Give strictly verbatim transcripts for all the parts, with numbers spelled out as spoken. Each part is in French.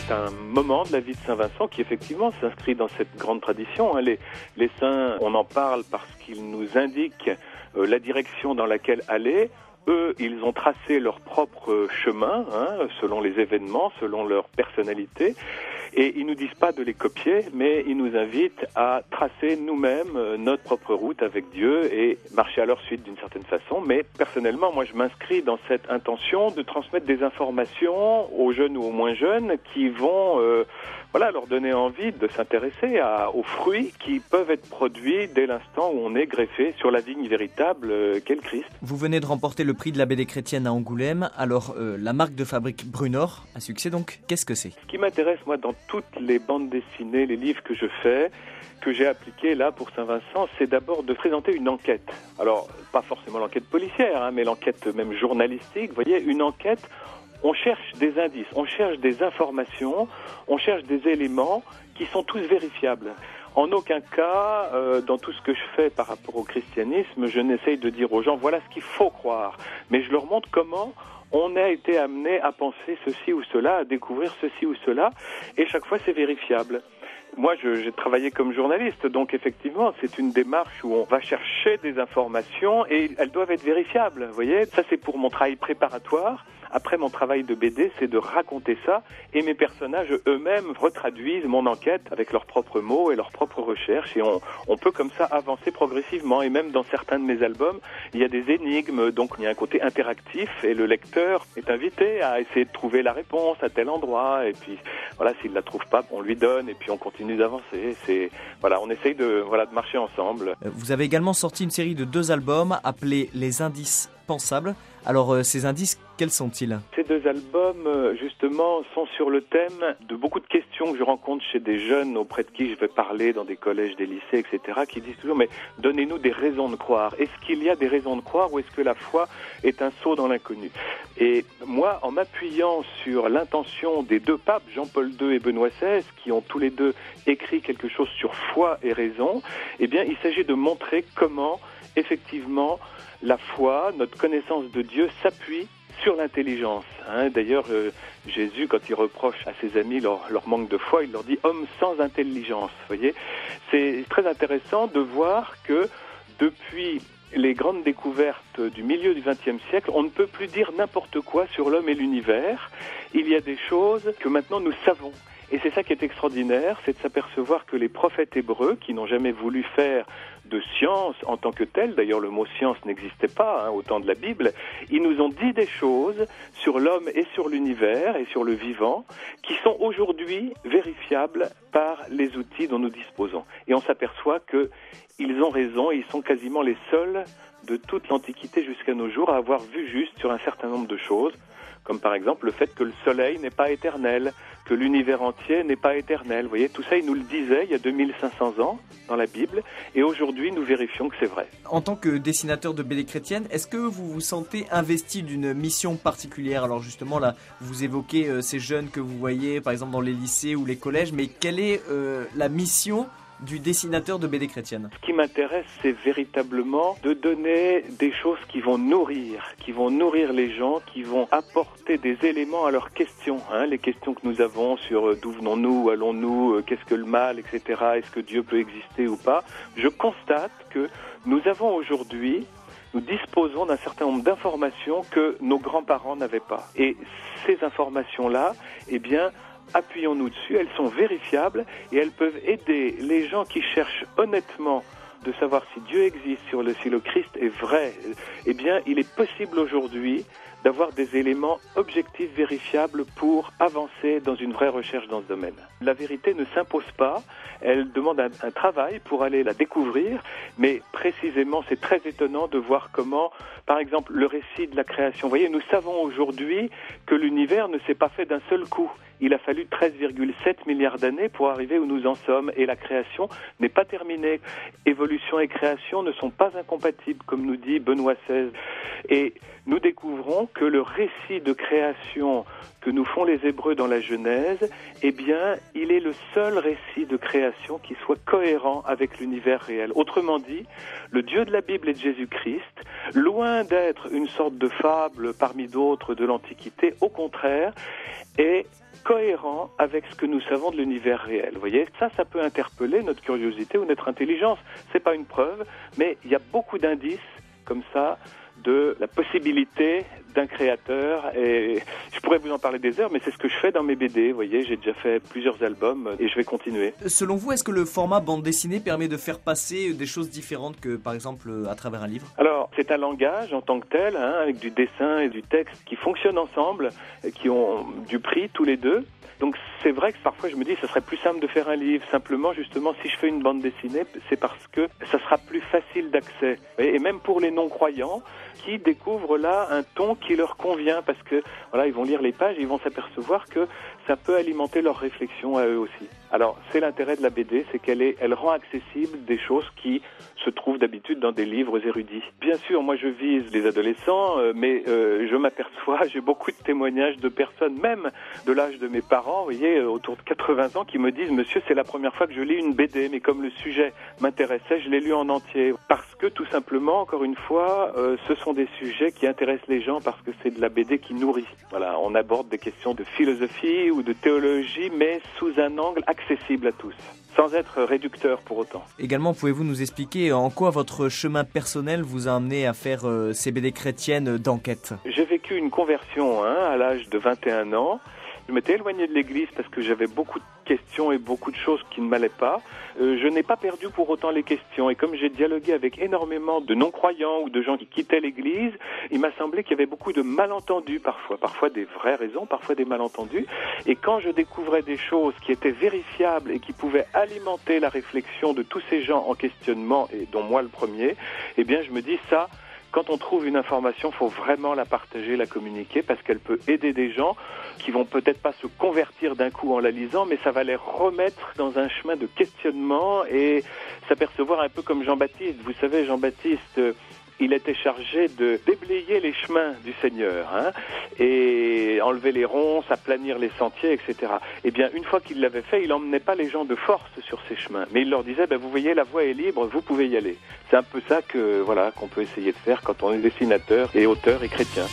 C'est un moment de la vie de Saint Vincent qui effectivement s'inscrit dans cette grande tradition. Hein. Les, les saints, on en parle parce qu'ils nous indiquent euh, la direction dans laquelle aller. Eux, ils ont tracé leur propre chemin, hein, selon les événements, selon leur personnalité. Et ils nous disent pas de les copier, mais ils nous invitent à tracer nous-mêmes notre propre route avec Dieu et marcher à leur suite d'une certaine façon. Mais personnellement, moi, je m'inscris dans cette intention de transmettre des informations aux jeunes ou aux moins jeunes qui vont, euh, voilà, leur donner envie de s'intéresser à, aux fruits qui peuvent être produits dès l'instant où on est greffé sur la vigne véritable euh, qu'est le Christ. Vous venez de remporter le prix de la B D chrétienne à Angoulême. Alors, euh, la marque de fabrique Brunor, un succès donc, qu'est-ce que c'est ? Ce qui m'intéresse, moi, dans toutes les bandes dessinées, les livres que je fais, que j'ai appliqués là pour Saint-Vincent, c'est d'abord de présenter une enquête. Alors, pas forcément l'enquête policière, hein, mais l'enquête même journalistique. Vous voyez, une enquête, on cherche des indices, on cherche des informations, on cherche des éléments qui sont tous vérifiables. En aucun cas, euh, dans tout ce que je fais par rapport au christianisme, je n'essaye de dire aux gens, voilà ce qu'il faut croire. Mais je leur montre comment on a été amené à penser ceci ou cela, à découvrir ceci ou cela, et chaque fois c'est vérifiable. Moi, je, j'ai travaillé comme journaliste, donc effectivement, c'est une démarche où on va chercher des informations et elles doivent être vérifiables. Vous voyez, ça c'est pour mon travail préparatoire. Après, mon travail de B D, c'est de raconter ça, et mes personnages eux-mêmes retraduisent mon enquête avec leurs propres mots et leurs propres recherches, et on, on peut comme ça avancer progressivement. Et même dans certains de mes albums, il y a des énigmes, donc il y a un côté interactif, et le lecteur est invité à essayer de trouver la réponse à tel endroit, et puis voilà, s'il la trouve pas, on lui donne, et puis on continue d'avancer. C'est voilà, on essaye de voilà de marcher ensemble. Vous avez également sorti une série de deux albums appelés Les Indices Pensables. Alors, euh, ces indices, quels sont-ils ? Ces deux albums, euh, justement, sont sur le thème de beaucoup de questions que je rencontre chez des jeunes auprès de qui je vais parler dans des collèges, des lycées, et cetera, qui disent toujours, mais donnez-nous des raisons de croire. Est-ce qu'il y a des raisons de croire ou est-ce que la foi est un saut dans l'inconnu ? Et moi, en m'appuyant sur l'intention des deux papes, Jean-Paul deux et Benoît seize, qui ont tous les deux écrit quelque chose sur foi et raison, eh bien, il s'agit de montrer comment, effectivement, la foi, notre connaissance de Dieu s'appuie sur l'intelligence. Hein. D'ailleurs, euh, Jésus, quand il reproche à ses amis leur, leur manque de foi, il leur dit « homme sans intelligence ». Vous voyez, c'est très intéressant de voir que depuis les grandes découvertes du milieu du vingtième siècle, on ne peut plus dire n'importe quoi sur l'homme et l'univers. Il y a des choses que maintenant nous savons. Et c'est ça qui est extraordinaire, c'est de s'apercevoir que les prophètes hébreux, qui n'ont jamais voulu faire de science en tant que telle, d'ailleurs le mot science n'existait pas hein, au temps de la Bible, ils nous ont dit des choses sur l'homme et sur l'univers et sur le vivant qui sont aujourd'hui vérifiables par les outils dont nous disposons. Et on s'aperçoit qu'ils ont raison et ils sont quasiment les seuls de toute l'Antiquité jusqu'à nos jours à avoir vu juste sur un certain nombre de choses, comme par exemple le fait que le soleil n'est pas éternel, que l'univers entier n'est pas éternel. Vous voyez, tout ça, il nous le disait il y a deux mille cinq cents ans dans la Bible, et aujourd'hui, nous vérifions que c'est vrai. En tant que dessinateur de B D chrétienne, est-ce que vous vous sentez investi d'une mission particulière ? Alors justement, là, vous évoquez euh, ces jeunes que vous voyez, par exemple, dans les lycées ou les collèges, mais quelle est euh, la mission du dessinateur de B D chrétienne ? Ce qui m'intéresse, c'est véritablement de donner des choses qui vont nourrir, qui vont nourrir les gens, qui vont apporter des éléments à leurs questions. Hein, les questions que nous avons sur euh, d'où venons-nous, où allons-nous, euh, qu'est-ce que le mal, et cetera. Est-ce que Dieu peut exister ou pas ? Je constate que nous avons aujourd'hui, nous disposons d'un certain nombre d'informations que nos grands-parents n'avaient pas. Et ces informations-là, eh bien, appuyons-nous dessus, elles sont vérifiables et elles peuvent aider les gens qui cherchent honnêtement de savoir si Dieu existe, sur le, si le Christ est vrai. Eh bien, il est possible aujourd'hui d'avoir des éléments objectifs, vérifiables pour avancer dans une vraie recherche dans ce domaine. La vérité ne s'impose pas, elle demande un, un travail pour aller la découvrir, mais précisément, c'est très étonnant de voir comment, par exemple, le récit de la création. Vous voyez, nous savons aujourd'hui que l'univers ne s'est pas fait d'un seul coup. Il a fallu treize virgule sept milliards d'années pour arriver où nous en sommes, et la création n'est pas terminée. Évolution et création ne sont pas incompatibles, comme nous dit Benoît seize. Et nous découvrons que le récit de création que nous font les Hébreux dans la Genèse, eh bien, il est le seul récit de création qui soit cohérent avec l'univers réel. Autrement dit, le Dieu de la Bible et de Jésus-Christ, loin d'être une sorte de fable parmi d'autres de l'Antiquité, au contraire, est cohérent avec ce que nous savons de l'univers réel. Vous voyez, ça, ça peut interpeller notre curiosité ou notre intelligence. C'est pas une preuve, mais il y a beaucoup d'indices comme ça de la possibilité d'un créateur, et je pourrais vous en parler des heures, mais c'est ce que je fais dans mes B D, vous voyez, j'ai déjà fait plusieurs albums et je vais continuer. Selon vous, est-ce que le format bande dessinée permet de faire passer des choses différentes que, par exemple, à travers un livre ? Alors, c'est un langage en tant que tel, hein, avec du dessin et du texte qui fonctionnent ensemble, qui ont du prix tous les deux. Donc c'est vrai que parfois je me dis que ce serait plus simple de faire un livre. Simplement, justement, si je fais une bande dessinée, c'est parce que ça sera plus facile d'accès. Et même pour les non-croyants, qui découvrent là un ton qui leur convient, parce que voilà, ils vont lire les pages et ils vont s'apercevoir que ça peut alimenter leur réflexion à eux aussi. Alors, c'est l'intérêt de la B D, c'est qu'elle est, elle rend accessible des choses qui se trouvent d'habitude dans des livres érudits. Bien sûr, moi je vise les adolescents, euh, mais euh, je m'aperçois, j'ai beaucoup de témoignages de personnes, même de l'âge de mes parents, vous voyez, autour de quatre-vingts ans, qui me disent « Monsieur, c'est la première fois que je lis une B D, mais comme le sujet m'intéressait, je l'ai lu en entier. » Parce que tout simplement, encore une fois, euh, ce sont des sujets qui intéressent les gens parce que c'est de la B D qui nourrit. Voilà, on aborde des questions de philosophie ou de théologie, mais sous un angle accessible à tous, sans être réducteur pour autant. Également, pouvez-vous nous expliquer en quoi votre chemin personnel vous a amené à faire euh, ces B D chrétiennes d'enquête ? J'ai vécu une conversion hein, à l'âge de vingt et un ans. Je m'étais éloigné de l'église parce que j'avais beaucoup de questions et beaucoup de choses qui ne m'allaient pas. Euh, je n'ai pas perdu pour autant les questions. Et comme j'ai dialogué avec énormément de non-croyants ou de gens qui quittaient l'église, il m'a semblé qu'il y avait beaucoup de malentendus parfois. Parfois des vraies raisons, parfois des malentendus. Et quand je découvrais des choses qui étaient vérifiables et qui pouvaient alimenter la réflexion de tous ces gens en questionnement, et dont moi le premier, eh bien je me dis ça... Quand on trouve une information, il faut vraiment la partager, la communiquer, parce qu'elle peut aider des gens qui vont peut-être pas se convertir d'un coup en la lisant, mais ça va les remettre dans un chemin de questionnement et s'apercevoir un peu comme Jean-Baptiste. Vous savez, Jean-Baptiste, il était chargé de déblayer les chemins du Seigneur, hein, et enlever les ronces, aplanir les sentiers, et cetera. Eh bien, une fois qu'il l'avait fait, il n'emmenait pas les gens de force sur ces chemins, mais il leur disait, ben, vous voyez, la voie est libre, vous pouvez y aller. C'est un peu ça que, voilà, qu'on peut essayer de faire quand on est dessinateur et auteur et chrétien.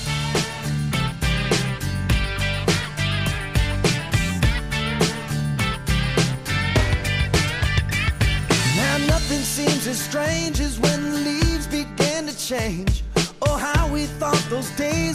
Now nothing seems as strange as when the leaves began to change. Oh, how we thought those days